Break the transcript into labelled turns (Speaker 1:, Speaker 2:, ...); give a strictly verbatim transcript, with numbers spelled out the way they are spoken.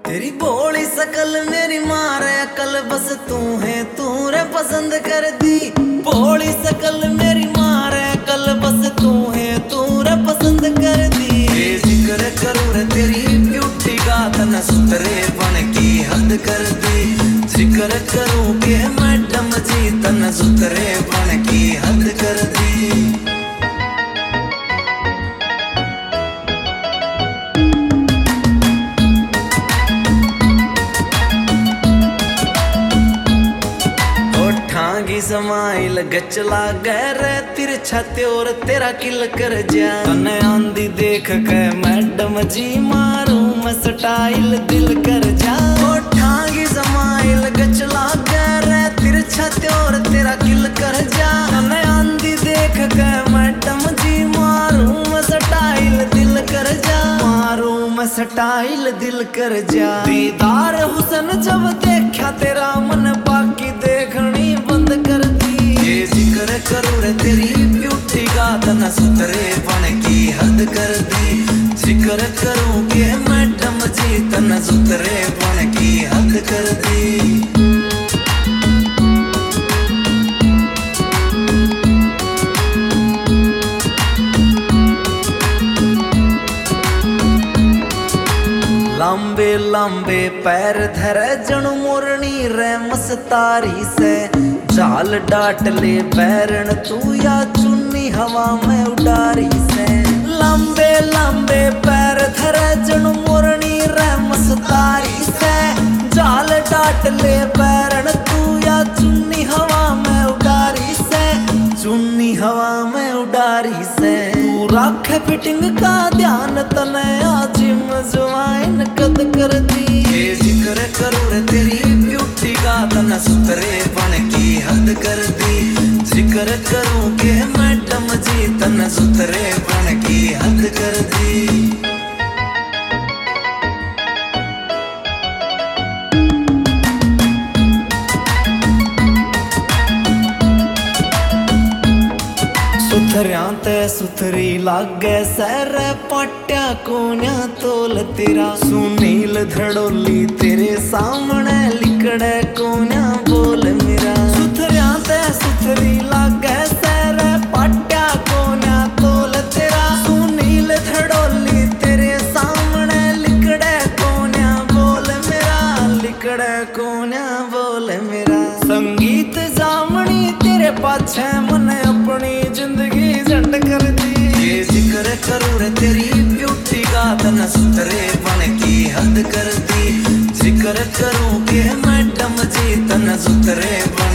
Speaker 1: तेरी भोली सकल मेरी मारे अकल, बस तू है तू रे पसंद कर दी। भोली सकल मेरी मारे अकल, बस तू है तू रे पसंद कर दी। जिक्र करूं रे तेरी ब्यूटी का, तन सुतरे बन की हद कर दी। जिक्र करूं के मैडम जी, तन सुतरे बन की हद कर दी। ठांगी समाइल गचला गैर तिरछा त्योर तेरा किल कर जा। तने आंधी देख के मैडम जी मारू मैं स्टाइल दिल कर जा। ओ ठांगी समाइल गचला गैर तिरछा त्योर तेरा किल कर जा। तने आंधी देख के मैडम जी मारू मैं स्टाइल दिल कर जा। मारू मैं स्टाइल दिल कर जा। दीदार हुसन जब देखा तेरा, मन बाकी देखनी बंद कर दी। ये जिक्र करूं रे तेरी ब्यूटी का, तन सुतरे बन की हद कर दी। जिक्र करूं के मैडम जी, तन सुतरे बन की हद कर दी। लंबे लंबे पैर धरे जणु मोरनी रे मस्तारी से। जाल डाट ले बैरन तू या चुन्नी हवा में उडारी से। लंबे लंबे पैर धरे जणु मोरनी रे मस्तारी से। जाल डाट ले बैरन तू या चुन्नी हवा में उडारी से। चुन्नी हवा में उडारी से। तू रख फिटिंग का ध्यान, तने जिम ज्वाइन कद कर दी। ये जिक्र करूं रे तेरी ब्यूटी का, तन सुतरे बन की हद कर दी। जिक्र करूं के मैडम जी, तन सुतरे बन की हद कर दी। सुथरिया ते सुथरी लागे सैर पाट्या कोन्या तोल तेरा। सुनील धड़ोली तेरे सामने लिकड़े कोन्या बोल मेरा। सुथरिया ते सुथरी लागे सैर पाट्या कोन्या तोल तेरा। सुनील धड़ोली तेरे सामने लिकड़े कोन्या बोल मेरा। लिकड़े कोन्या बोल मेरा। संगीत जामनी तेरे पाछे मन अपनी जिंदगी झंड कर दी। ये जिक्र करूं रे तेरी ब्यूटी का, तन सुतरे बन की हद कर दी। जिक्र करूं के मैडम जी, तन सुतरे बन